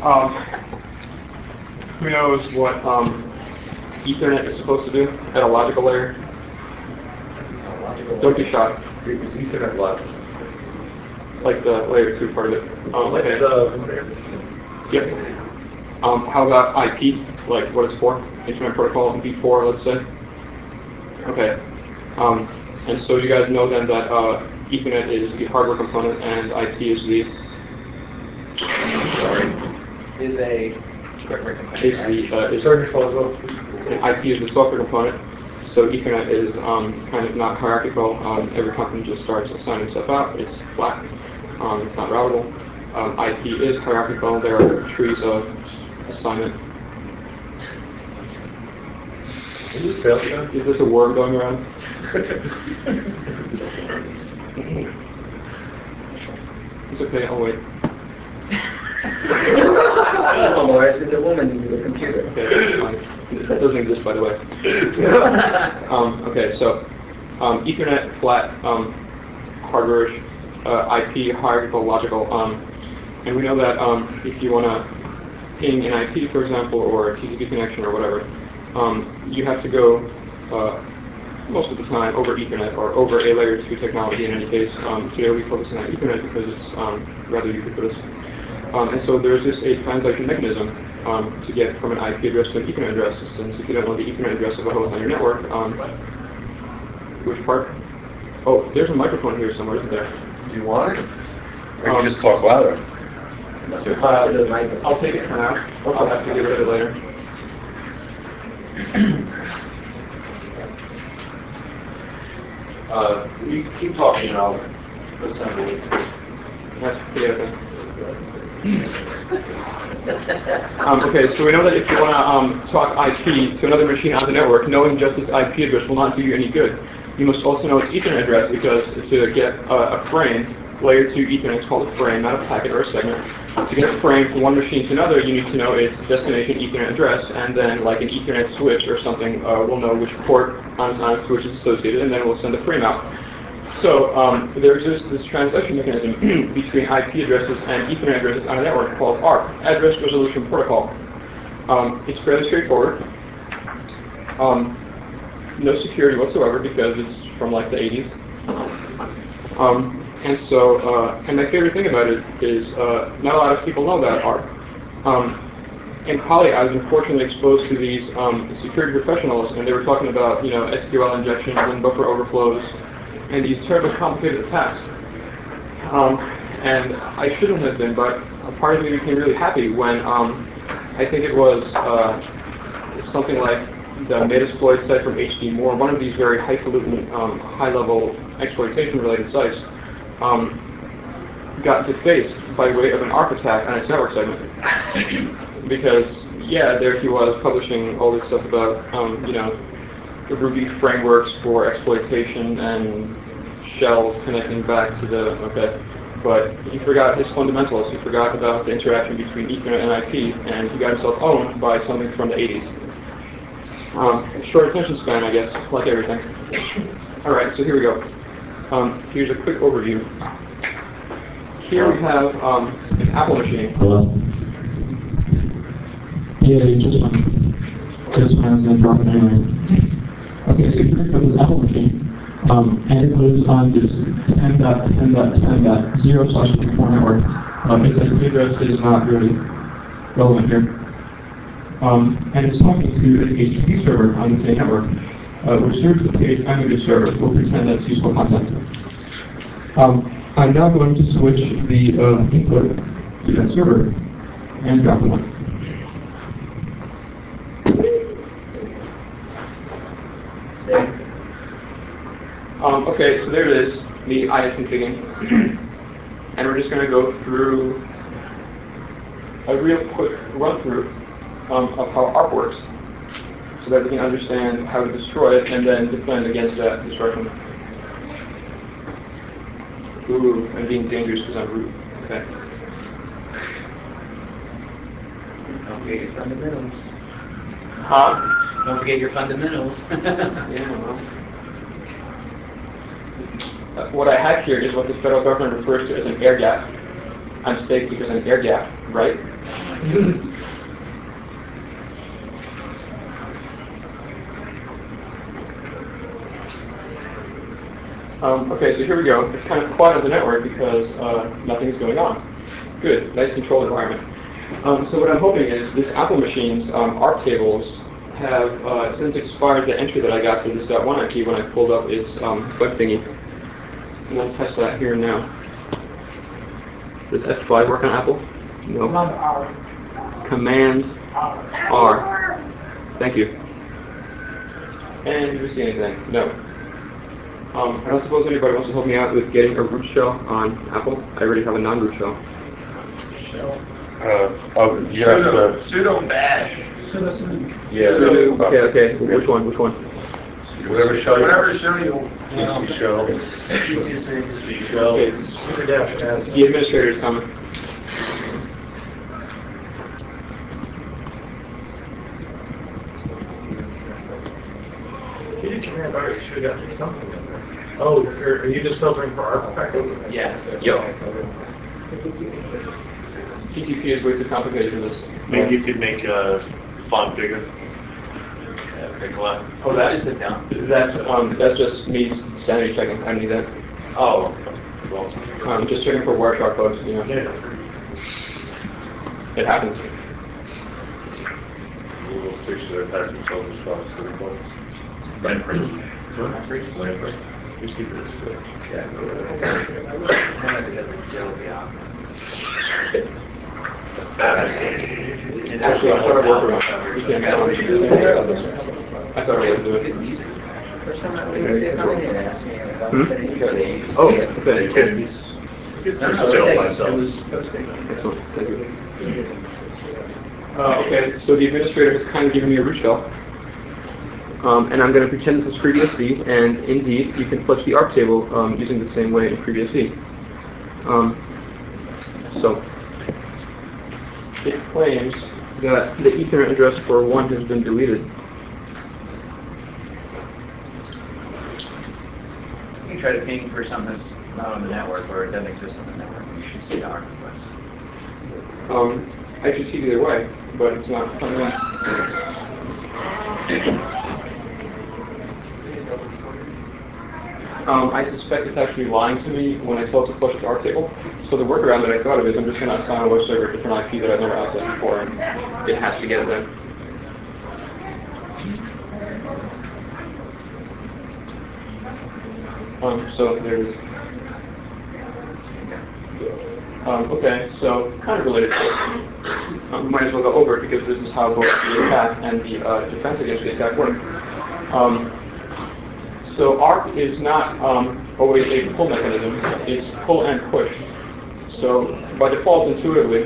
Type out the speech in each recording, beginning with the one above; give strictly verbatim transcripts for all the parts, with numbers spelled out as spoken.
Um, who knows what um, Ethernet is supposed to do at a logical layer? Don't be shy. Is Ethernet what? Like the layer two part of it. Um, Like okay. the... Yep. Um, how about I P? Like what it's for? Internet Protocol v four, let's say. Okay. Um, and so you guys know then that uh, Ethernet is the hardware component and I P is the Sorry. Is a software component. is the uh, is and I P is the software component. So Ethernet is um, kind of not hierarchical. Um, every company just starts assigning stuff out. It's flat. Um, it's not routable. Um, I P is hierarchical. There are trees of assignment. Is this sales guy? Is this a worm going around? It's okay. I'll wait. Oh, Morris is a woman with a computer. Okay, that's fine. That doesn't exist, by the way. um, okay, so um, Ethernet, flat, um, hardware, uh, I P, hierarchical, logical, um, and we know that um, if you want to ping an I P, for example, or a T C P connection or whatever, um, you have to go uh, most of the time over Ethernet or over a layer two technology. In any case, um, today we focus on Ethernet because it's um, rather ubiquitous. Um, and so there's just a translation mechanism um, to get from an I P address to an Ethernet address. Since if you don't know the Ethernet address of a host on your network, um, which part? Oh, there's a microphone here somewhere, isn't there? Do you want it? Or you can just talk louder. Uh, I'll take it for now. I'll have to get rid of it later. Uh, you keep talking and I'll assemble it. That's pretty okay. um, okay, so we know that if you want to um, talk I P to another machine on the network, knowing just this I P address will not do you any good. You must also know its Ethernet address because to get uh, a frame, layer two Ethernet is called a frame, not a packet or a segment. To get a frame from one machine to another, you need to know its destination Ethernet address, and then like an Ethernet switch or something uh, will know which port on its on its switch is associated, and then it will send the frame out. So um, there exists this translation mechanism between I P addresses and Ethernet addresses on a network called A R P, Address Resolution Protocol. Um, it's fairly straightforward. Um, no security whatsoever because it's from like the eighties. Um, and so, uh, and my favorite thing about it is uh, not a lot of people know that A R P. Um, in Poly, I was unfortunately exposed to these um, security professionals, and they were talking about you know S Q L injections and buffer overflows and these terribly complicated attacks. Um, and I shouldn't have been, but a part of me became really happy when um, I think it was uh, something like the Metasploit site from H D Moore, one of these very highfalutin, um, high-level exploitation-related sites, um, got defaced by way of an A R P attack on its network segment. Because, yeah, there he was publishing all this stuff about, um, you know, the Ruby frameworks for exploitation and shells connecting back to the, okay, but he forgot his fundamentals. He forgot about the interaction between Ethernet and I P, and he got himself owned by something from the eighties. Um, short attention span, I guess, like everything. All right, so here we go. Um, here's a quick overview. Here we have um, an Apple machine. Hello? Yeah, you just went. Just when I was going to drop it anyway. Okay, so here comes this Apple machine. Um, and it goes on this ten dot ten dot ten dot zero slash fifty-four network. Um, its I P address is not really relevant here. Um, and it's talking to an H T T P server on the same network, uh, which serves the page images server. We'll pretend that's useful content. Um, I'm now going to switch the uh, input to that server and drop the one. Um, okay, so there it is, the I S configuring. And we're just going to go through a real quick run through um, of how A R P works so that we can understand how to destroy it and then defend against that destruction. Ooh, I'm being dangerous because I'm rude. Okay. Don't forget your fundamentals. Huh? Don't forget your fundamentals. Yeah, well. Uh, what I have here is what the federal government refers to as an air gap. I'm safe because I'm air gap, right? Um, okay, so here we go. It's kind of quiet on the network because uh, nothing's going on. Good, nice controlled environment. Um, so what I'm hoping is this Apple machine's um, A R C tables have uh, since expired the entry that I got to this .one I P when I pulled up its um, web thingy. And I'll test that here now. Does F five work on Apple? No. Command R. Thank you. And did we see anything? No. Um, I don't suppose anybody wants to help me out with getting a root shell on Apple. I already have a non-root shell. Uh, oh, you have to. Sudo bash. Yeah. So, uh, okay, okay. Which one? Which one? Whatever shell you. Whatever shell you. P C shell. C shell. Okay. The administrator's coming. You command R, you should have got something in there. Oh, are you just filtering for ARP packets? Yeah. Yo. T T P is way too complicated for this. Maybe you could make a font bigger. Yeah, big one. Oh, that is it down. That's um that's just me sanity checking. I don't need that. Oh, well, Um, just checking for Wireshark bugs. You know, yeah. it happens. We'll fix the attack control response to the bugs. Land print. Land print. Land print. You see this? uh, Yeah. Actually, I thought I worked around. You can't tell me. I thought I would do it. First time I really see it coming in, asked me about Hmm? it. Oh, okay. It was No, no, still it by was- itself. it was posting. Excellent. Thank you. Uh, okay, so the administrator has kind of given me a root shell. Um, and I'm going to pretend this is FreeBSD, and indeed, you can fetch the A R C table um, using the same way in FreeBSD. Um, so, it claims that the Ethernet address for one has been deleted. You can try to ping for something that's not on the network or it doesn't exist on the network. You should see the ARC request. Um, I should see it either way, but it's not coming in. Um, I suspect it's actually lying to me when I tell it to flush its A R C table. So the workaround that I thought of is I'm just going to assign a web server a different I P that I've never accessed before, and it has to get it then. Um, so there's... Um, okay, so kind of related to this. Um, we might as well go over it because this is how both the attack and the uh, defense against the attack work. Um, so A R C is not um, always a pull mechanism, it's pull and push. So by default, intuitively,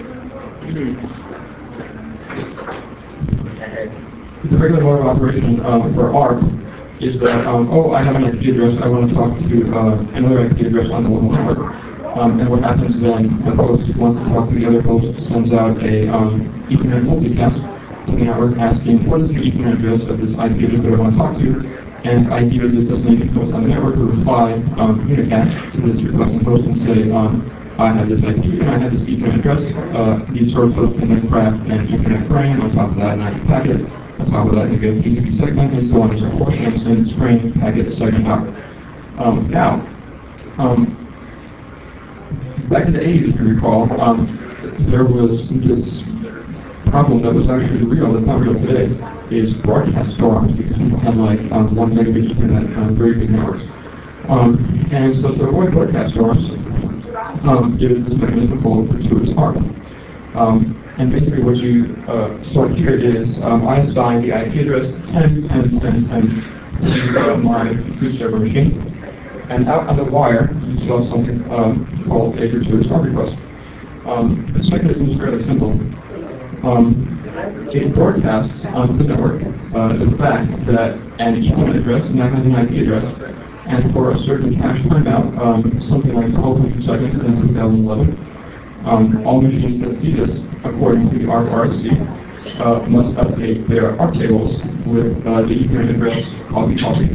the regular mode of operation um, for A R C is that, um, oh, I have an I P address, I want to talk to uh, another I P address on the local network. Um, and what happens then, the host wants to talk to the other host, sends out a um, Ethernet multicast to the network asking, what is the Ethernet address of this I P address that I want to talk to? And I P address doesn't make host on the network will reply um, unicast to this requesting host and say, um, I have this I P and I have this Ethernet address. Uh, these source hosts can then craft an Ethernet frame, on top of that an I P packet, on top of that you get a T C P segment, and so on and so forth, and send frame, packet, segment out. Um, now, um, back in the eighties, if you recall, um, there was this problem that was actually real, that's not real today, is broadcast storms, because people had like um, one megabit Ethernet, um, very big networks. Um, and so to avoid broadcast storms, um, there is this mechanism called gratuitous A R C. Um, and basically what you uh, start here is um, I assign the I P address ten, ten, ten, ten to uh, my root server machine. And out on the wire, you saw something um, called a gratuitous A R C request. Um, this mechanism is fairly simple. Um, it broadcasts onto the network uh, the fact that an Ethernet address now has an I P address, and for a certain cache timeout, um, something like twelve hundred seconds in two thousand eleven, um, all machines that see this, according to the A R C R F C, uh, must update their A R C tables with uh, the Ethernet address copy copy.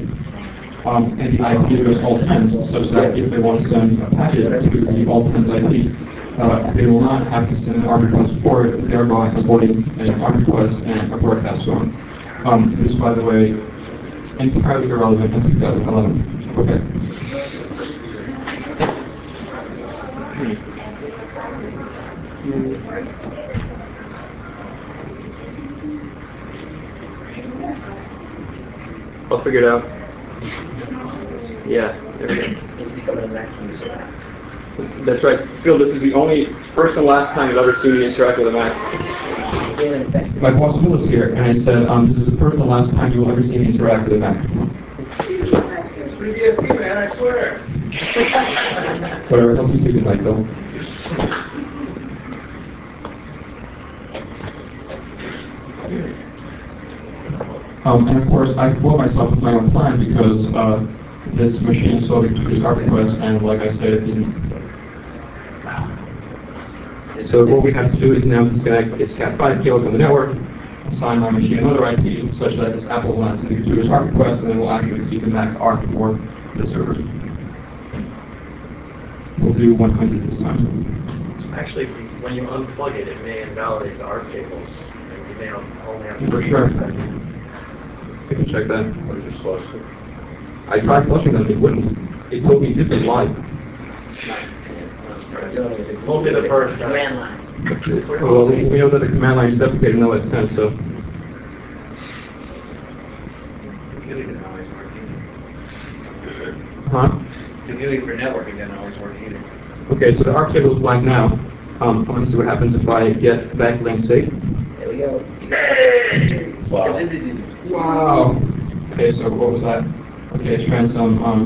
Um, and the I P address all tens, such that if they want to send a packet to the all tens I P, uh, they will not have to send an ARP request for it, thereby avoiding an ARP request and a broadcast storm. Um, this, by the way, entirely irrelevant in two thousand eleven. Okay. I'll figure it out. Yeah, there we go. It's becoming a Mac user. That's right. Phil, this is the only first and last time you've ever seen me interact with a Mac. My boss Phil is here, and I said, um, this is the first and last time you will ever see me interact with a Mac. It's pretty D S P, man, I swear. Whatever, help you sleep at night, Phil. Um, and of course, I fooled myself with my own plan because uh, this machine saw the this ARP request, and like I said, it didn't. So what we have to do is now disconnect its Cat five cable from the network, assign my machine another I P such that this Apple will not send the computer's ARP request, and then we'll actually receive the Mac ARP for the server. We'll do one hundred this time. Actually, when you unplug it, it may invalidate the ARP cables. And you may only have to... For sure. I can check that. Or just lost it. I tried flushing them, it wouldn't. It told me it did live. Won't be the first time. Command line. Well, we know that the command line is deprecated in O S ten, so. Computing doesn't always work either. Huh? Computing for networking doesn't always work either. Okay, so the ARP cable is blank now. Um, I want to see what happens if I get backlink safe. There we go. Wow. Wow. Okay, so what was that? Okay, it's trying some, um,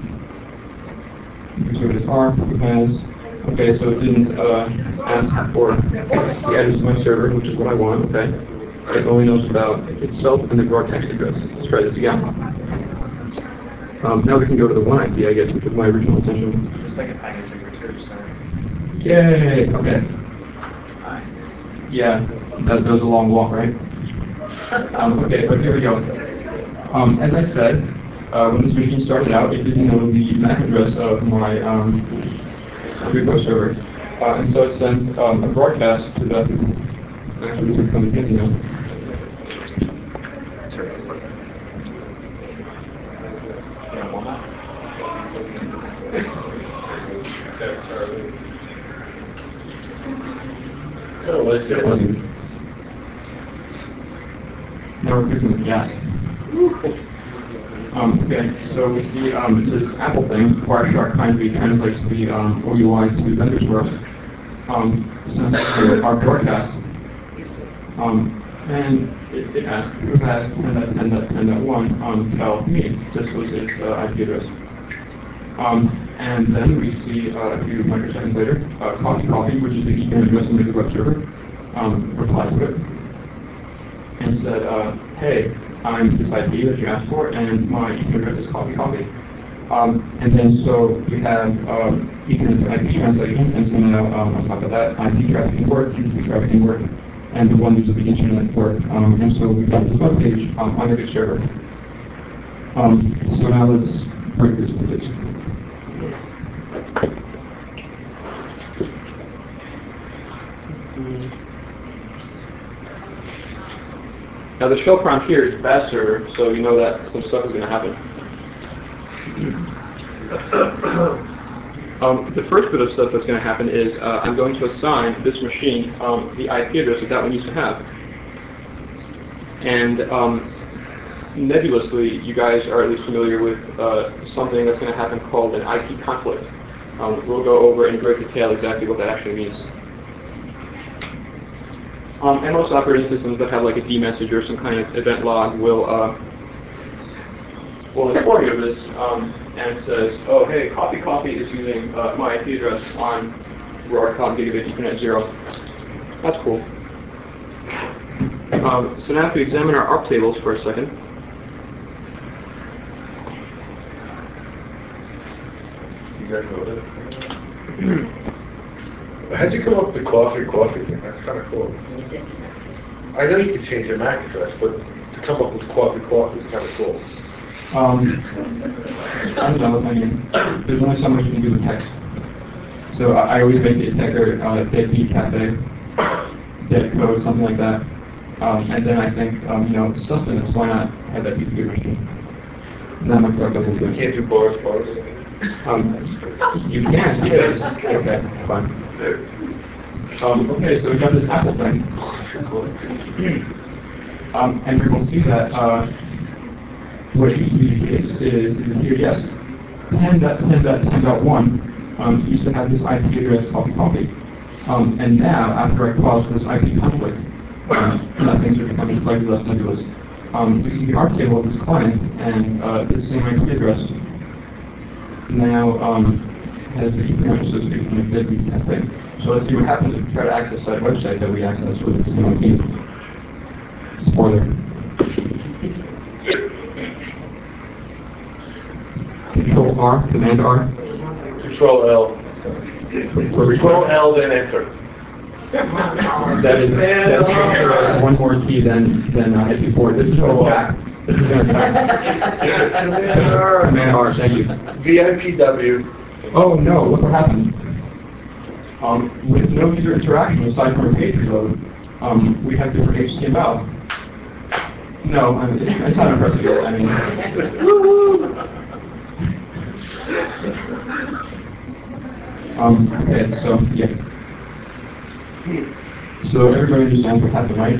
user is ARP, has. Okay, so it didn't, uh, ask for the address of my server, which is what I want, okay? It only knows about itself and the broadcast address. Let's try this again. Um, now we can go to the one I P, I guess, which was my original intention. Just like a package signature, sorry. Yay! Okay. Hi. Yeah, that, that was a long walk, right? Um, okay, but here we go. Um, as I said, uh, when this machine started out, it didn't know the M A C address of my um, repo server. Uh, and so it sent um, a broadcast to the... Actually, this is coming in now. Oh, what's it? Now we're cooking with gas. Um, okay, so we see um, this Apple thing, Wireshark kindly translates the um, O U I to vendors for us, um, sends our broadcast, um, and it, it asks who has ten dot ten dot ten dot one um, tell me. This was its uh, I P address. Um, and then we see uh, a few microseconds later, uh, Coffee Coffee, which is the Ethernet address on the web server, um, replied to it and said, uh, hey, I'm this I P that you asked for, and my Ethernet address is Coffee Coffee. Um, and then so we have um, Ethernet to I P translation, and so now um, on top of that, I P trafficking work, T C P trafficking work, and the one user the internet work. Um, and so we've got this web page um, on the server. Um, so now let's break this to this. Now the shell prompt here is bad server, so you know that some stuff is going to happen. um, the first bit of stuff that's going to happen is uh, I'm going to assign this machine um, the I P address that that one used to have. And um, nebulously, you guys are at least familiar with uh, something that's going to happen called an I P conflict. Um, we'll go over in great detail exactly what that actually means. Um, and most operating systems that have like a D message or some kind of event log will uh, will inform you of this, um, and it says, oh hey, Coffee Coffee is using uh, my I P address on Broadcom Gigabit Ethernet zero. That's cool. Um, so now if we examine our ARP tables for a second. You guys know that? How'd you come up with the coffee coffee thing? That's kind of cool. I know you can change your M A C address, but to come up with coffee coffee is kind of cool. Um, I don't know, I mean, there's only so much you can do with text. So I, I always make the attacker uh, deadbeat cafe, dead code, something like that. Um, and then I think, um, you know, sustenance, why not have that be the good machine? And that might start double You good. can't do bars, bars. Um, you can, because, okay, fine. Um, okay, so we got this Apple thing. Um, and we will see that uh, what used to be the case is, is here, yes, ten dot ten dot ten dot one um, used to have this I P address copy copy. Um, and now, after I caused this I P conflict, um, now things are becoming slightly less nebulous. Um, we see the arc table of this client, and uh, this same I P address now um, has the Ethernet associated with the deadbeat cafe. So let's see what happens if we try to access that website that we access with this new I P. Spoiler. Control R, Command R. Control L. Control L, then enter. That is that's uh, one more key than than uh, hit before. This is an attack. This is an attack. Command R, thank you. V I P W. Oh no, look what happened. Um, with no user interaction aside from a page reload, um, we have different H T M L. No, I mean, it's not impressive yet. I mean, um, okay, so yeah. So everybody understands what happened, right?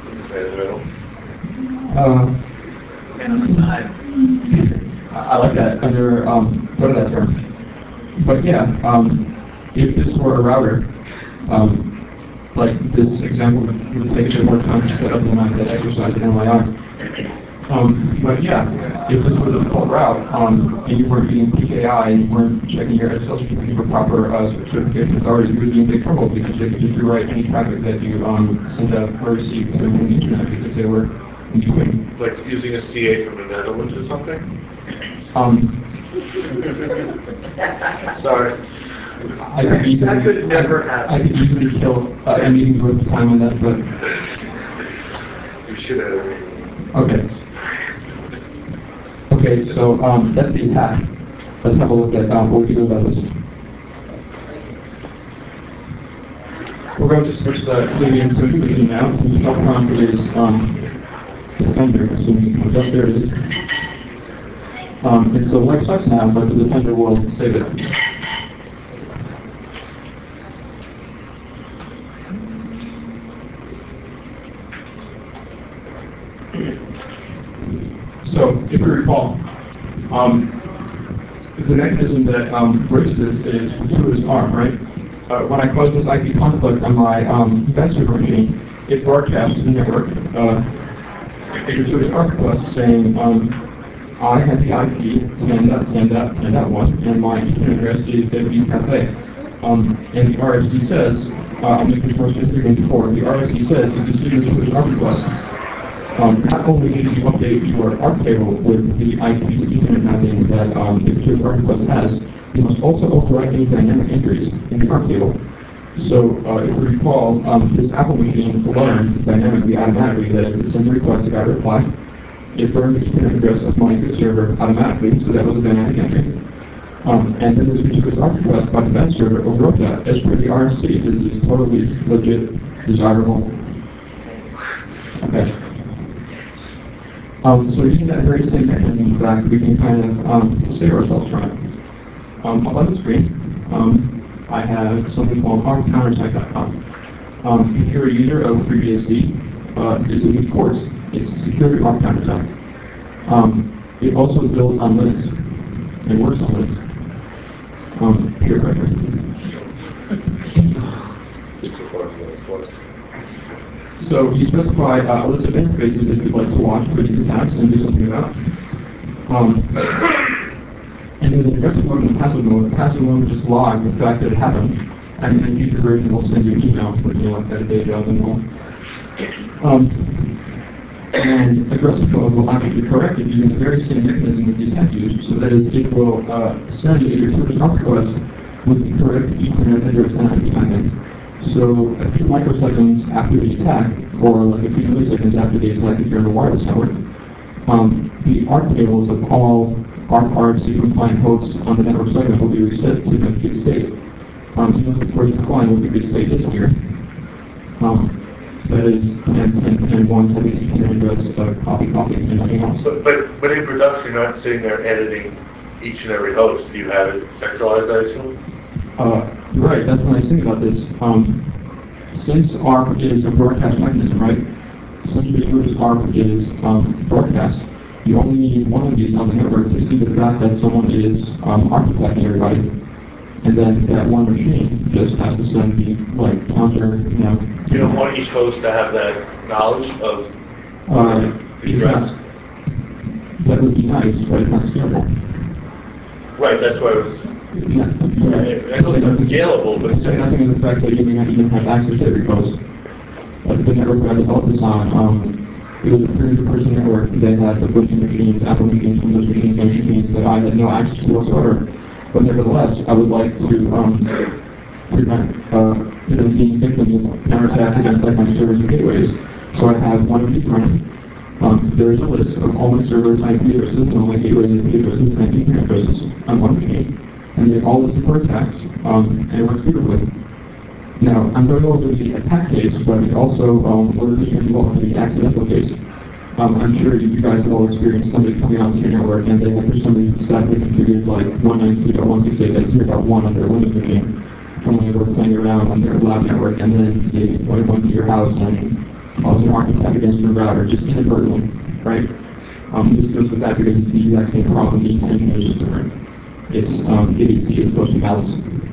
Uh, And on the side. I I like that under um, what is that term? But yeah, um, if this were a router, um, like this example would, would take a bit more time to set up than I did exercise in N Y I. Um, but yeah, if this was a default route, um, and you weren't using P K I and you weren't checking your S S L certificate for proper uh, certification authorities, you would be in big trouble because they could just rewrite any traffic that you um, send out or receive to the internet because they were in between. Like using a C A from the Netherlands or something? Um, Sorry. I could easily, That could never happen. I could easily kill uh, a meeting's worth of time on that, but You should have. okay. Okay, so um, that's the attack. Let's have a look at um, what we do about this. We're going to switch the Debian to Fusion now. The spell prompt is um, Defender, assuming it comes up. There it is. Um, it's the life sucks now, but the Defender will save it. So, if you recall, um, the mechanism that um, breaks this is gratuitous arm, right? Uh, when I cause this I P conflict on my um, event server machine, it broadcasts to the network uh, a gratuitous arm request saying, um, I have the I P ten dot ten dot ten dot one and my Ethernet address is deadbeat cafe. Um, and the R F C says, uh, I'll make this more specific than before, the R F C says if you see this gratuitous arm request, Um, not only did you update your arc table with the I P to Ethernet mapping that um, the particular arc request has, you must also override any dynamic entries in the arc table. So, uh, if you recall, um, this Apple machine learned dynamically, automatically, that if it sends a request to get a reply, it burned the Ethernet address of my good server automatically, so that was a dynamic entry. Um, and then this particular arc request by the event server overwrote that. As per the R F C, this is totally legit, desirable. Okay. Um, so using that very same mechanism, in fact, we can kind of um, save ourselves from it. Um, up on the screen, um, I have something called arc counterattack dot com. Um, if you're a user of FreeBSD, uh, this is of course, it's a security arc counterattack. Um, it also builds on Linux and works on Linux. Um, peer pressure. So you specify uh, a list of interfaces that you'd like to watch for these attacks and do something about. Um, and in the aggressive mode and the passive mode, the passive mode will just log the fact that it happened, and then future version will send you an email putting you like that a day job and all. Um, and aggressive mode will actually correct it using the very same mechanism that the attack used. So that is, it will uh, send a gratuitous arc request with the correct Ethernet address and I P timing. So a few microseconds after the attack, or like a few milliseconds after the attack if you're in a wireless network, um, the arc tables of all arc R F C compliant hosts on the network segment will be reset to the complete state. Um, even if the first decline would be good state is here. Um, that is ten, ten, ten, one, having an internet address, uh, copy, copy, and nothing else. But, but, but in production, you're not sitting there editing each and every host. You have it sexualized, I assume? Uh, you're right, that's the nice thing about this. Um, since A R P is a broadcast mechanism, right? Since Ubiquitous A R P is um, broadcast, you only need one of these on the network to see the fact that someone is um, architecting everybody. And then that one machine just has to send the, like, counter, you know. You don't want each host to have that knowledge of Uh, the address? That would be nice, but it's not scalable. Right, that's why it was, Yeah. I know it's not scalable, but It's nothing of the fact that you may not even have access to every post. Like the network that I developed this on, um, it was a three hundred person network that had the Bluetooth machines, Apple machines, Windows machines, and machines that I had no access to whatsoever. But nevertheless, I would like to um, prevent uh, you know, being victims of counterattacks against like my servers and gateways. So I have one of these running. Um, there is a list of all my servers, I P addresses, and all my gateways, I P addresses, and internet addresses on one machine. And they all listed for attacks, um, and it works beautifully. Now, I'm going over the attack case, but also um, what is involved in the accidental case. Um, I'm sure you guys have all experienced somebody coming onto your network and they have for some reason sadly configured like one ninety-two dot one sixty-eight dot zero dot one on their Windows machine from when they were playing around on their lab network, and then they went into your house and caused an architect against your router just inadvertently, right? Um, this goes with that because it's the exact same problem. The intention is just different. It's um, idiocy as opposed to malice.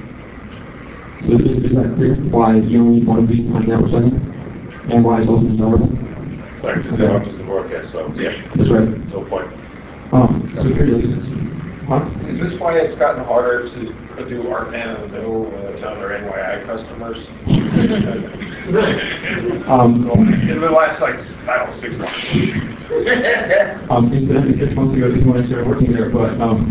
So is, is that clear? Why you only need one of these on network setting, and why it's also vulnerable? right, because they're just the broadcast, so, yeah, That's right. no point. Um, so here it is. Huh? Is this why it's gotten harder to do R P A N in the middle when it's on their N Y I customers? Um, In the last, like, I don't know, six months. um, incidentally, six months ago is when I started working there, but, um,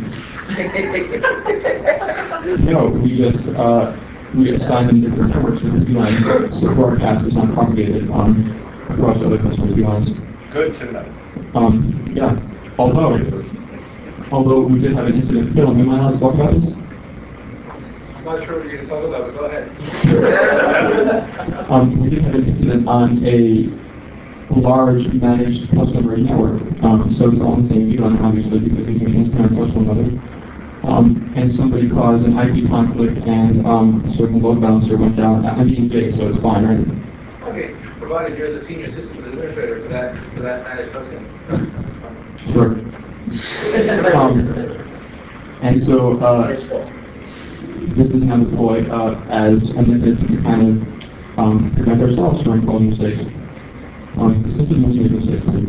no, we just, uh, we assigned them different networks for the V LANs, so broadcast is not propagated, um, across other customers' V LANs. Good to know. Um, yeah, although, although we did have an incident, Phil, am I allowed to talk about this? I'm not sure what you're going to talk about, but go ahead. Um, we did have an incident on a large managed customer network. Um, so it's all in the same V LAN, obviously, because these machines can approach one another. Um, and somebody caused an I P conflict, and um, a certain load balancer went down. I'm being big, so it's fine, right? Okay, provided you're the senior systems administrator for that, for that managed customer. Sure. um, and so uh, this is now deployed uh, as a method to kind of um, prevent ourselves from causing mistakes. Um, since it's mostly mistakes, too.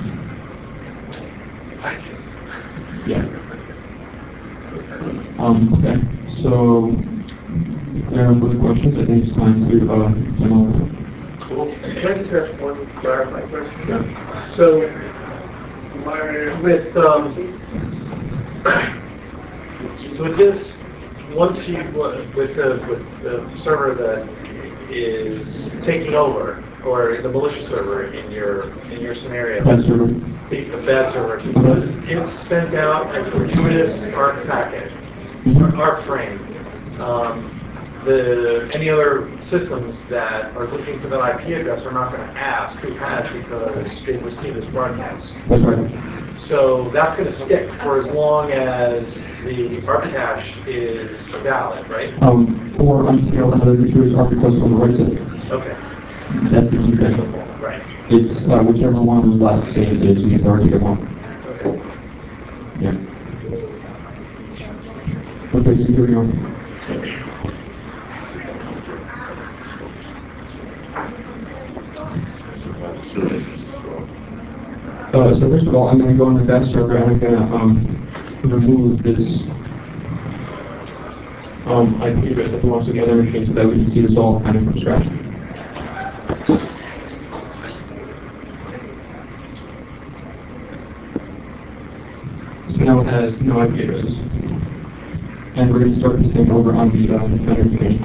Yeah. Um, okay, so if there are further questions, I think it's time to uh, demo. Cool. Can I just ask one clarifying question? Yeah. So, with, um, so with this, once you, with the, with the server that is taking over, or the malicious server in your, in your scenario, Bad server. the, the bad server, it's sent out a gratuitous ARC packet, Mhm. ARC frame. Um, The, any other systems that are looking for that I P address are not going to ask who has because they've received this broadcast. That's right. So that's going to stick for as long as the ARC cache is valid, right? Um, or until another gratuitous ARC request overwrites it. Okay. That's the key thing. Right. It's uh, whichever one was last saved is the authoritative one. Okay. Yeah. Okay, so here we go. Uh, so first of all, I'm going to go on the best server and I'm going to um, remove this um, I P address that belongs to the other machine so that we can see this all kind of from scratch. So now it has no I P addresses. And we're going to start this thing over on the uh, Defender machine.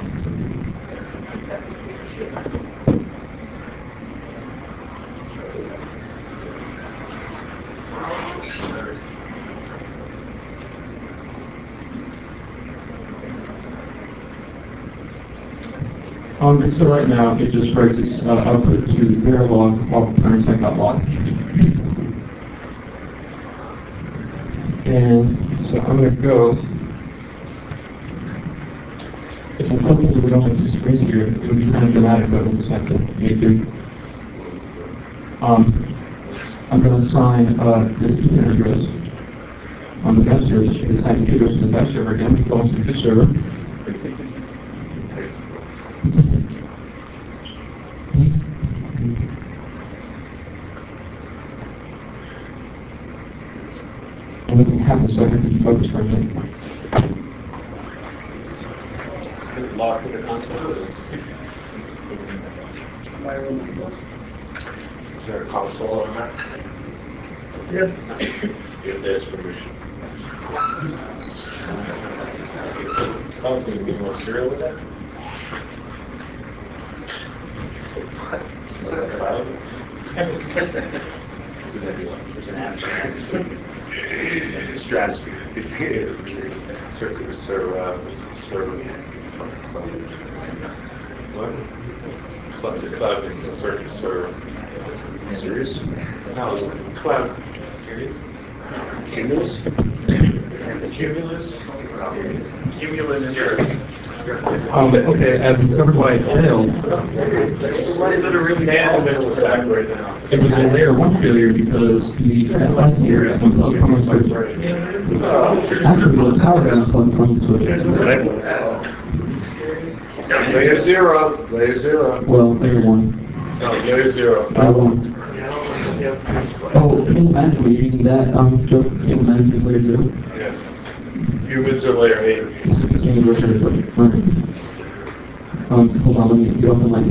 Um, and so right now, it just writes its uh, output to Verilog while trying to type out log. And so I'm going to go. If unfortunately we don't have two screens here, it would be kind of dramatic, but we'll just have to make do. Um, I'm going to assign uh, this Ethernet address on the web server. This I P address to the web server again. It belongs to this server. And nothing happens, so I have to focus for a minute. Lock to the console? Is there a console on that? Yeah. Give this permission. Console, you mean more serial with that? Is that a cloud? It's a nebula. It's an abstract. Stratosphere. It is. Circuit server. Server. What? Cloud, the cloud is the circuit server. Serious? No, cloud. Serious? Cumulus? Cumulus? Cumulus is Um, okay, I've discovered why it failed. Why is it a really bad middle back right now? It was a layer one failure because the last year some plug point switch. Actually, the power got plug point switch. Layer zero, layer zero. Well, layer one. No, layer zero. Layer one. Oh, can you imagine reading that um joke? Can you imagine layer zero? Yeah. Humans are layer eight. Um, hold on, let me go off the line.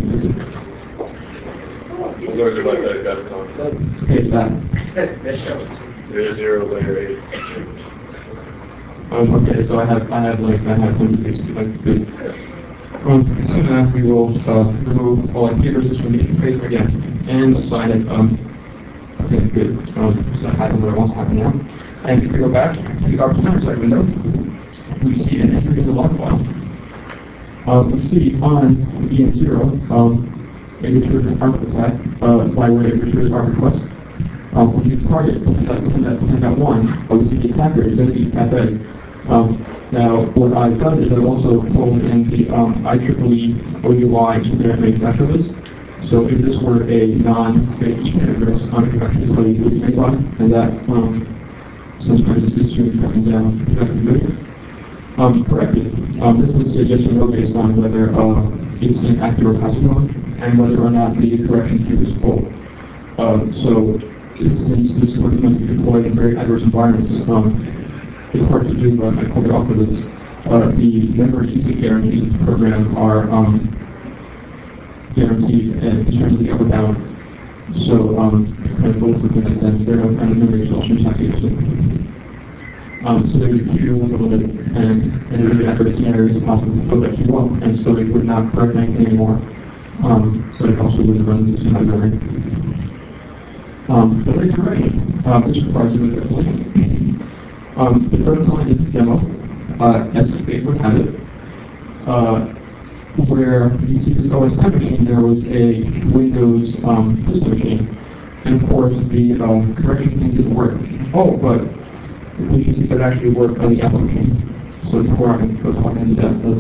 We learned about that at DEFCON. Okay, it's back. Layer zero, layer eight. Um, okay, so I have, I have like, I have one basically like good. Um, soon enough, we will uh, remove all I P addresses from the interface again and assign it. Um, okay, good. Um, so that happened what I want to happen now. And if we go back to the opportunity side window, we see an entry in the log file. Um, we see on E M zero, um, a return ARC attack, uh, by way of return ARC request. Um, when you target ten dot one, uh, we see the attacker is going to be cafe. Um, now, what I've done is I've also pulled in the um, I triple E O U I Ethernet manufacturer list. So if this were a non-fake Ethernet address on a production facility, it would be made by, and that um, sometimes this stream is coming down exactly good. Um, corrected. Um, this was a yes or no based on whether uh, it's an active or passive mode, and whether or not the correction queue is full. Uh, so since this work must be deployed in very adverse environments, um, it's hard to do, but I covered off of this. Uh, the memory usage guarantees program are um, guaranteed in terms of the up or down. So um, it's kind of both within that sense. There are no kind of memory exhaustion packages. Um, so they would queue a little bit, and in a really adverse scenario, it's possible to put that queue up, and so it would not correct anything anymore. Um, but it also would run this kind of memory. Um, but later correction, um, this requires a bit of explanation. Um, the first line in this demo, uh, as Fate would have it, uh, where you see this O S time machine, there was a Windows um, system machine, and of course the um, correction thing didn't work. Oh, but we can see that actually worked on the Apple machine. So before I can go talk into that, let's.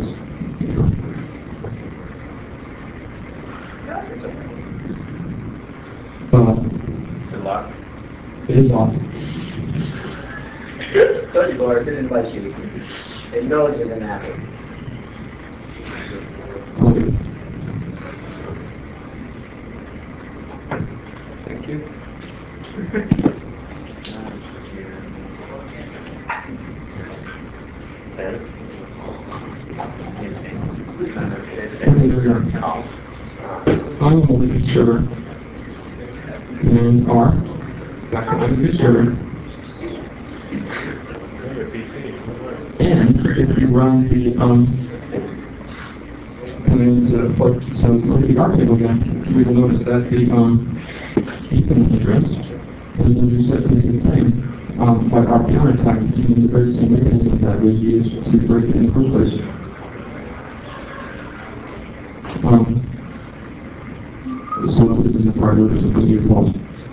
Uh, Is it locked? it is off. Told you, Boris, it didn't invite you. It knows it's an apple. Okay. Thank you. And here we are. I'm a Linux server. And R. Back on the server. And if you run the um command to put so look at the R table again, we will notice that the um Ethernet address is going to be set to the same um by our counterattack using the very same mechanism that was used to break it in the first place. Um, so this is a part of the procedure fault.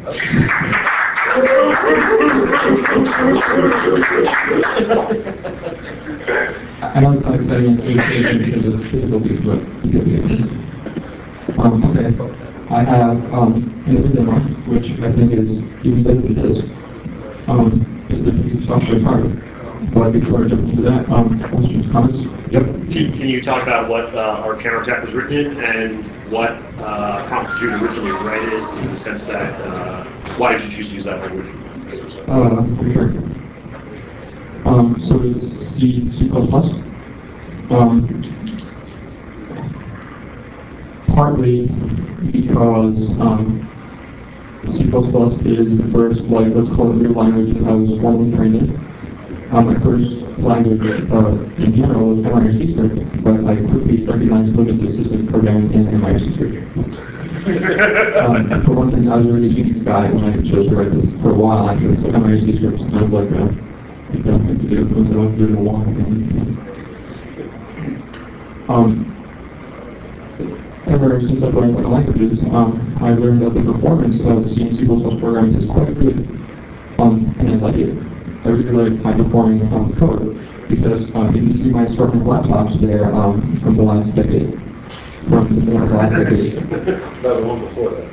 I know it's not exciting in education because of difficulties, but it's okay. Um, okay. I have um, an demo, which I think is even better than this. Um, it's the piece of software hardware. But before I jump into that, um, questions, comments? Yep. Can, can you talk about what uh, our counterattack was written in and what uh, prompted you to originally write it, in the sense that uh, why did you choose to use that language? Uh, for sure. Um, so it's C, C++. Um, partly because um, C++ is the first, like, let's call it real language that I was formally trained in. Um, my first language uh, in general is M I C script, but I quickly recognized Linux assistant programming in M I C script. um, for one thing, I was a really Unix guy when I chose to write this for a while actually, so M I C script is kind of like a thing to do, things that I want to do in a while. Um, ever since I've learned about languages, um, I learned that the performance of C and C++ programs is quite good, um, and I like it. I really like high-performing um, code because um, you can see my assortment of laptops there um, from the last decade. From the last decade. No, the one before that.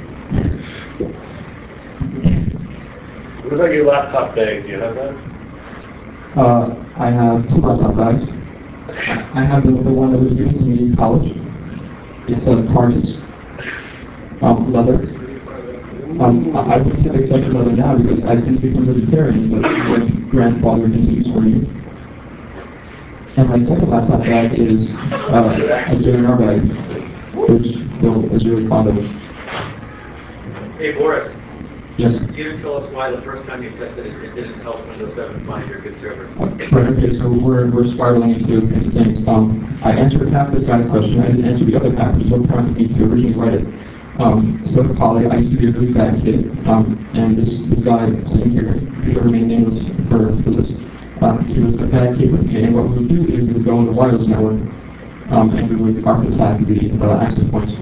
What about your laptop bag? Do you have that? Uh, I have two laptop bags. I have the, the one that was given to me in college. It's a Target, um, leather. Um, I wouldn't have accepted leather now because I've since become vegetarian, but my grandfather didn't use for me. And my second laptop bag is uh, a J N R bag, which Bill is really fond of. Hey, Boris. Yes? You didn't tell us why the first time you tested it, it didn't help Windows seven find your good server. Uh, right, okay, so we're, we're spiraling into, into things. Um, I answered half this guy's question. I didn't answer the other half, which is what prompted me to originally write it. Um, so at Poly, I used to be a really bad kid, um, and this, this guy sitting here, he will remain nameless for, for this, um, he was a bad kid with me, and what we would do is we would go on the wireless network, um, and we would carpet attack the uh, access points.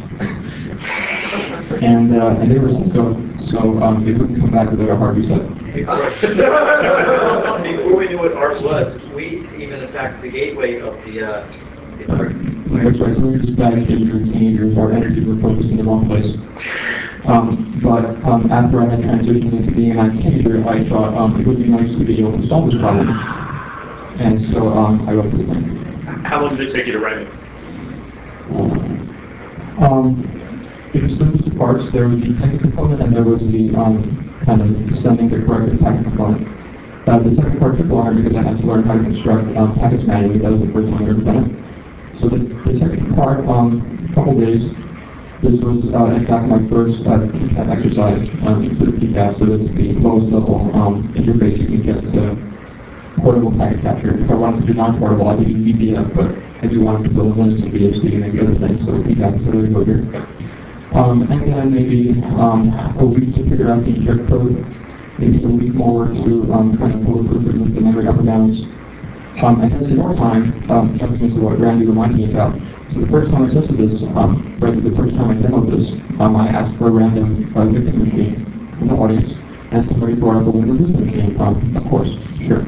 And, uh, and they were Cisco, so um, they wouldn't come back without a hard reset. Before we knew what ARP was, we even attacked the gateway of the, uh, the ARP. That's right, so we were just bad kids during teenagers, our energy was focused in the wrong place. Um, but um, after I had transitioned into being a teenager, I thought um, it would be nice to be able to solve this problem. And so um, I wrote this thing. How long did it take you to write it? Um, it was split into two parts. There was the technical component and there was the um, kind of sending the correct attack component. Uh, the second part took longer because I had to learn how to construct um, packets manually. That was the first time I ever done it. So the, the second part, um, a couple days, this was uh, in fact my first uh, P CAP exercise um, into the P CAP, so it's the lowest level um, interface you can get to portable packet capture. If I wanted to do non-portable, I could use V P F, but I do want to build Linux and V H D and maybe other things, so P CAP is really go here. Um, and then maybe um, a week to figure out the inject code, maybe a week more to um, kind of pull the proof with the memory up and downs. Um, and then some more time, um, jumping into what Randy reminded me about. So the first time I tested this, um, right, the first time I demoed this, um, I asked for a random uh, victim machine from the audience, and somebody brought up a Windows Vista machine, um, of course, sure.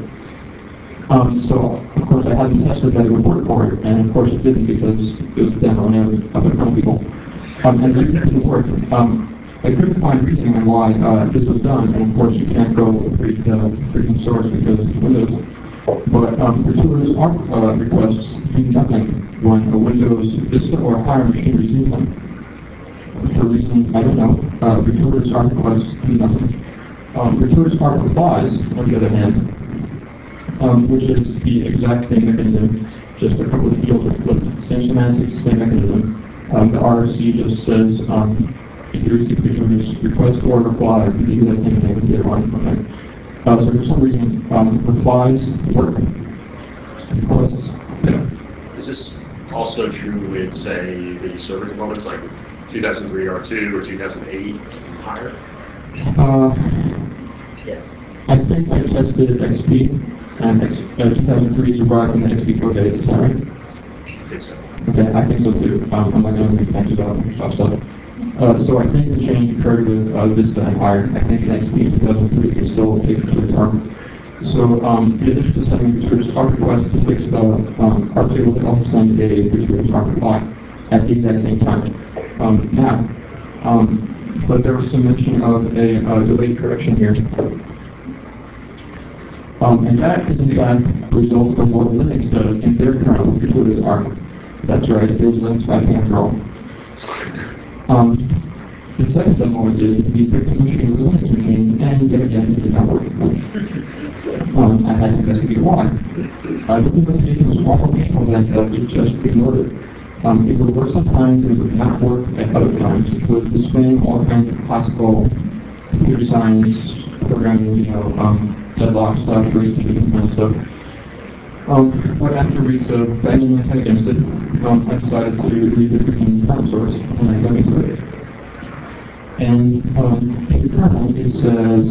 Um, so, of course, I hadn't tested that it would work for it, and of course it didn't because it was a demo and it was up in front of people. Um, and the reason it didn't work, um, I couldn't find reasoning on why uh, this was done, and of course you can't go read the freaking source because Windows. But um, gratuitous ARP uh, requests do nothing when a Windows Vista or higher machine receives them. For reasons I don't know, uh, gratuitous ARP requests do nothing. Um, gratuitous ARP replies, on the other hand, um, which is the exact same mechanism, just a couple of fields are flipped. Same semantics, same mechanism. Um, the R R C just says um, if you receive gratuitous request or reply, you can do that same thing with the other one. Okay. Uh, so for some reason, um, replies work. Requests, yeah. Is this also true with, say, the server components like two thousand three R two or two thousand eight higher? Uh, Yes. I think I tested X P, and X, uh, two thousand three is derived from the X P code base, is that right? I think so. Okay, I think so too. Um, I'm not going to make thank you about Microsoft stuff. Uh, so I think the change occurred with uh, Vista Empire. I think X P two thousand three is still taken to the arm. So um, in addition to sending researchers our request to fix the um, our table to also send a researchers our reply at the exact same time. Um, now, um, but there was some mention of a uh, delayed correction here. Um, and that is in fact a result of what Linux does in their kernel, which is ARC. That's right, it was Linux by after all. Um, the second demo is the victim machine was a Linux machine, and yet again it did not work. Um, I had to investigate why. Uh, this investigation was far more painful than I thought, it just ignored it. Um, it would work sometimes, it would not work at other times. It was displaying all kinds of classical computer science, programming, you know, um, deadlock stuff, race to different kind of stuff. Um, but after weeks of banging my head against it, um, I decided to read the freaking kernel source, and I got into it. And um, in the kernel, it says,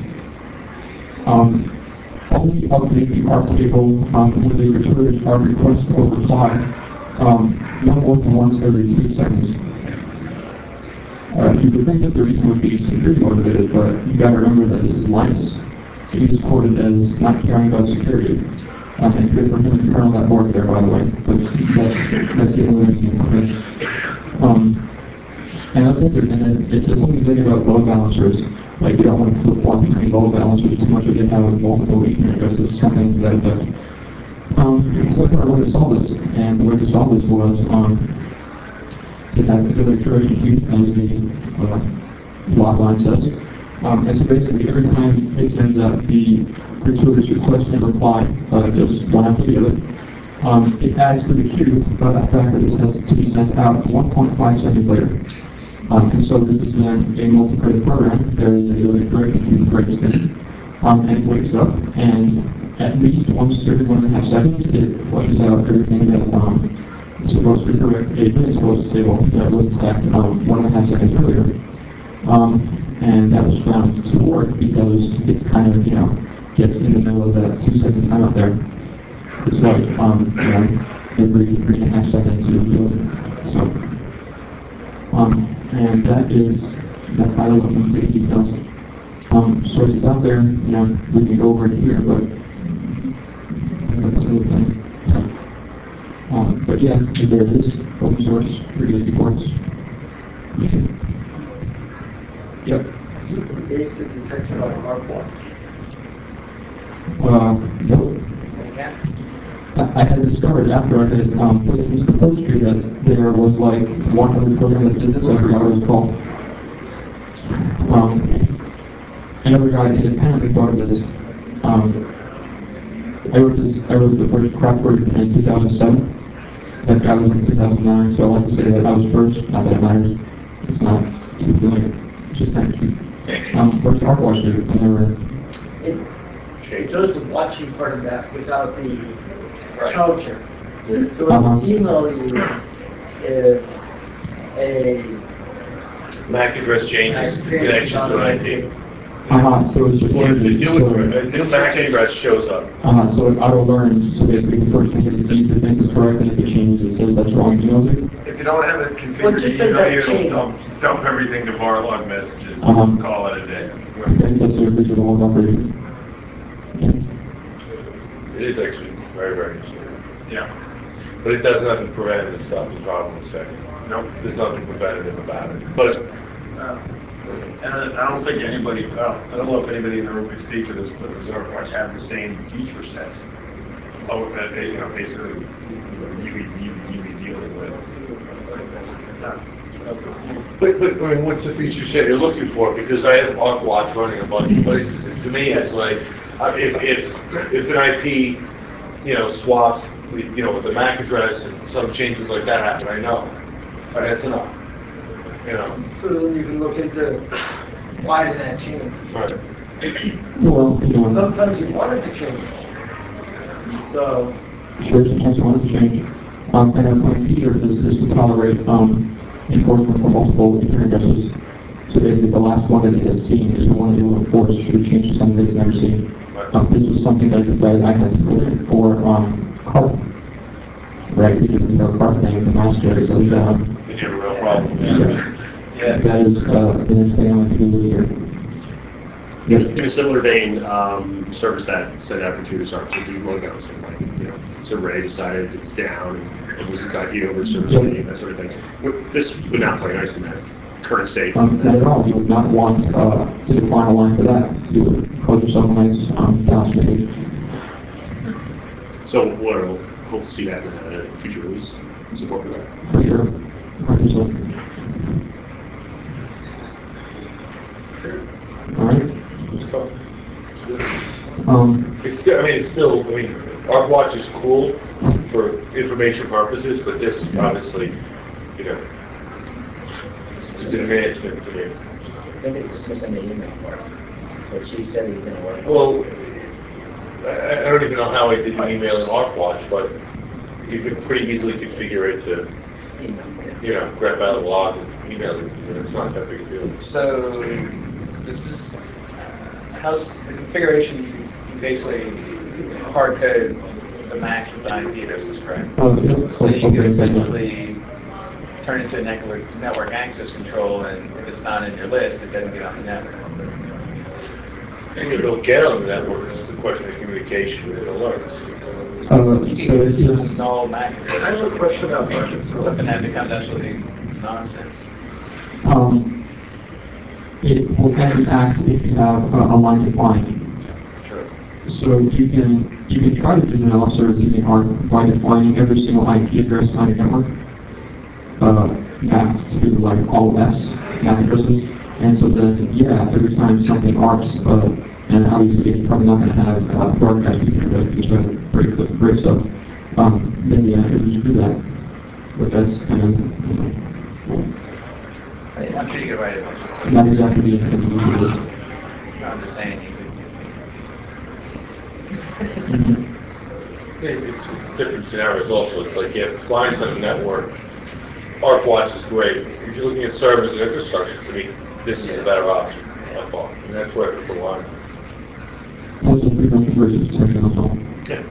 um, only update the ARC table um, when they return our request or reply, um, no more than once every two seconds. Uh, you would think that the reason would be security motivated, but you gotta remember that this is Linus. He is quoted as not caring about security. Um, and good for him to kernel that board there, by the way. But that's, that's the only reason for this. Um, and I think and it says something big about load balancers. Like you don't want to flip flop between load balancers too much, or you have multiple Ethernet addresses, something to that effect. Um, so I thought I wanted to solve this, and the way to solve this was um, to have particular curation queue, as the uh, log line says. Um, and so basically, every time it sends out the gratuitous request and reply, uh, just one after the other, um, it adds to the queue uh, a fact that it has to be sent out one point five seconds later. Um, and so this is then a multi-threaded program. There is a really great queue breaks in, um, and it wakes up, and at least once every one and a half seconds, it flushes out everything that um, is supposed to correct a Linux host table that was attacked um, one and a half seconds earlier. Um, And that was found to work because it kind of, you know, gets in the middle of that two second time out there. It's like, um, you know, every three and a half seconds you do it. So, um, and that is the high level of safety details. Um, so it's out there, you know, we can go over it here, but that's the other thing. Um, but yeah, there it is, open source, pretty easy ports. Yep. Basic detection of ARC blocks. Uh, nope. I, I had discovered after I had um, put this into the post tree that there was like one other program that did this, I forgot what it was called. Um, another guy independently thought of this. Um, I wrote this, I wrote the first craft version in two thousand seven. That guy was in two thousand nine, so I like to say that I was first, not that it matters. It's not too brilliant. Just kind of cute. Um, where's ARC Watch do? I never. It, it does the watching part of that without the Right. counter. So it Uh-huh. will email you if a M A C address changes, connections to I P. Uh-huh, so it's just Or the new, so, a new M A C address shows up. uh-huh, so it auto-learns, so basically the first thing it sees if things is correct, and if it changes, it says that's wrong, emails it. If you don't have it Once configured, you you send know that you'll change. dump, dump everything to Varlog messages Uh-huh. and call it a day. Okay, that's the original one operating. It is actually very, very interesting. Yeah. But it does nothing preventative stuff, is what I'm saying. Nope. There's nothing preventative about it. But Uh, And I don't think anybody, well, I don't know if anybody in the room could speak to this, but Reserve Watch have the same feature set. Oh, that they, you know, basically, you would, you you be dealing with. But, but, I mean, what's the feature set you're looking for? Because I have ARC Watch running a bunch of places, and to me, it's like, uh, if, if, if an I P, you know, swaps, with, you know, with the M A C address and some changes like that happen, I know. But that's enough. You know. So then you can look into why did that change. Right. Well, you know, Sometimes you want it to change. So sure, sometimes you want it to change. Um, and a point feature is, is to tolerate um, enforcement for multiple internet addresses. So basically, the last one that it has seen is the one that it will enforce should it change to something that it's never seen. Um, this was something that I decided I had to put in for um, Carl. right? Because we have our thing, the master, so we have, Then you have a real problem. Yeah. that is, uh, the stay on to later. Yes. In a similar vein, um, servers that send out computers are to do load balancing, like, you know, server A decided it's down and it loses its I P over server B, that sort of thing. Would- This would not play nice in that current state. Um, not at all. You would not want, uh, to define a line for that. You would code yourself a nice, um, balanced page. So we'll hope to see that in a future release, support for that. For sure. For sure. All right. Um, It's still, I mean, it's still, I mean, ArcWatch is cool for information purposes, but this obviously, you know, is an advancement to me. I think it's just missing the email part, but she said it was gonna work. Well, I, I don't even know how I did the email in ArcWatch, but you could pretty easily configure it to, Email, yeah. you know, grab out a log and email it, and it's not that big a deal. So, this is, how's the configuration, you basically hard code the MAC with I P addresses, correct? uh, yeah, So you okay, can thank you. essentially turn into a network, network access control, and if it's not in your list, it doesn't get on the network. And it'll get on the network, it's just a question of communication with alerts. Uh, so it's just, Install MAC addresses. I have a question about Arkansas. Something that becomes absolutely nonsense. um, it will then act if you have a, a line defined. True. So you can, you can try to do an L service using ARC by defining every single I P address on your network, uh, mapped to like all S MAC addresses. And so then, yeah, every time something arcs, uh, and obviously it's probably not going to have, uh, broadcast I P address, which are pretty, great stuff. Um, then yeah, it would do that. But that's kind of, you know, I'm sure you could write it. not exactly the intent of this. I'm just saying you could. Mm-hmm. It- It's, it's different scenarios also. It's like, yeah, clients on the network, ArcWatch is great. If you're looking at servers and infrastructure, to me, this is a better option, I thought. And that's where I put the line. Also, we don't versus protection also. Yeah.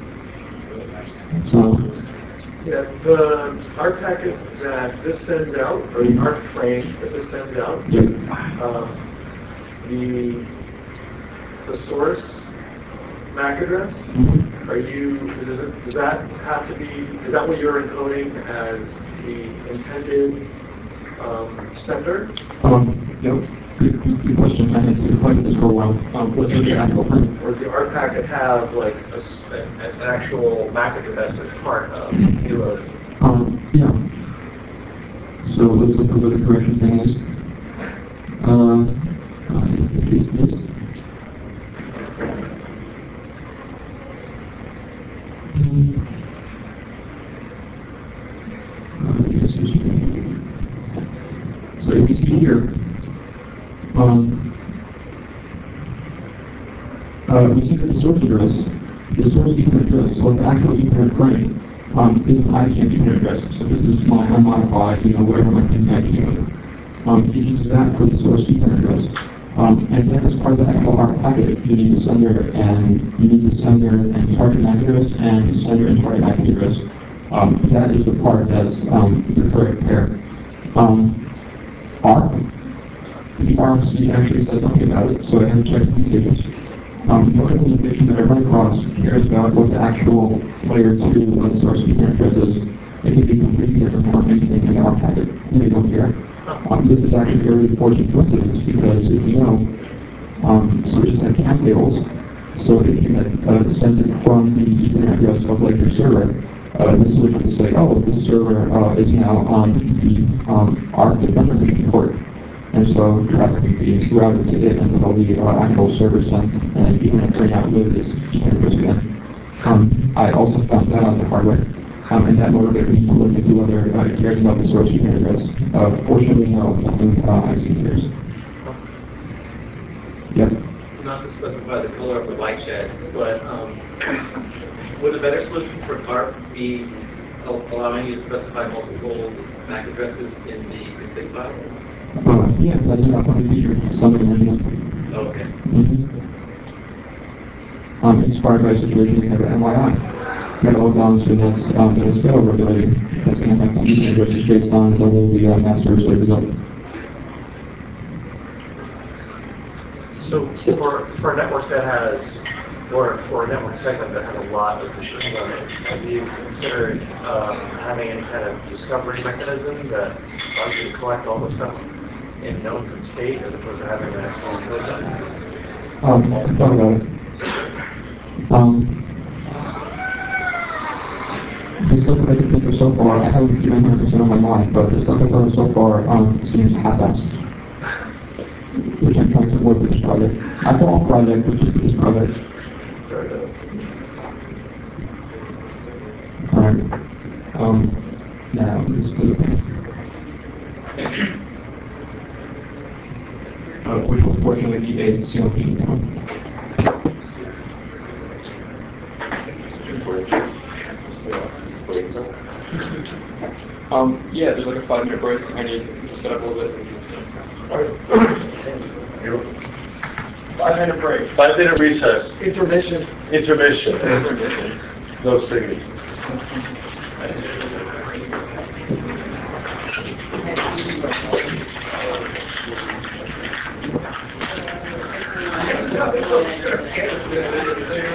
So, Yeah, the ARC packet that this sends out, or the ARC frame that this sends out, yeah. um, the, the source MAC address, Mm-hmm. are you, does it, does that have to be, is that what you're encoding as the intended, um, sender? Um, yep. Good, good, good question. I had to find this for a while. Um, what's the actual thing? Or does the ARC packet have like a s an, an actual MAC address as part of the Um, yeah. So let's look at what the correction thing is. Uh, uh, is this? Hmm. Uh, this is, so if you see here, um, uh, we see that the source address, the source Ethernet address, so the actual Ethernet frame, um, is an I P Ethernet address. So this is my unmodified, you know, whatever my pin I P is. Um, it uses that for the source Ethernet address. Um, and then as part of the actual ARC packet, you need the sender and you need the sender and target M A C address and sender and target I P address. Um, that is the part that's um, the correct pair. Um, ARC, the A R C actually says nothing about it, so I haven't checked the tables. Um, the organization that I run across cares about what the actual layer two of the source Ethernet address is. It can be completely different from anything in the ARC packet. They don't care. Um, this is actually a really fortunate coincidence because, if you know, um, switches have cam tables, so if you had uh, sent it from the Ethernet address of like your server, uh, the switch would say, oh, this server uh, is now on the um, ARC Defender port. And so traffic would be routed to it until the uh, actual server sent and Ethernet turn out with this Ethernet address again. Um, I also found that on the hardware. Um, and that motivated me to look into whether uh, it cares about the source Ethernet address. Uh, fortunately, no, nothing uh, I see cares. Yep. Not to specify the color of the light shed, but um, would a better solution for ARC be al- allowing you to specify multiple M A C addresses in the config file? Uh, yeah, that's an upcoming feature. Somebody mentioned it. Okay. Mm-hmm. Um, inspired by a situation we had at N Y I. got a load balance for this, um, that is fail regulating, that's going to impact each addresses based on whether the uh, master slave is up. So for, for a network that has, or for a network segment that has a lot of machines on it, have you considered um, having any kind of discovery mechanism that allows you to collect all the stuff in known state as opposed to having an excellent code done? Um, I thought about it. Um, the stuff that I can think of so far, I haven't given one hundred percent on my mind, but the stuff I've done so far um, seems half-assed. Which I'm trying to work with this project. I thought all project, which is this project. Alright. Um, now, this is the uh, which will fortunately be a seal machine now. Um, yeah, there's like a five minute break. I need to set up a little bit. Five minute break. Five minute recess. Intermission. Intermission. Intermission. No singing.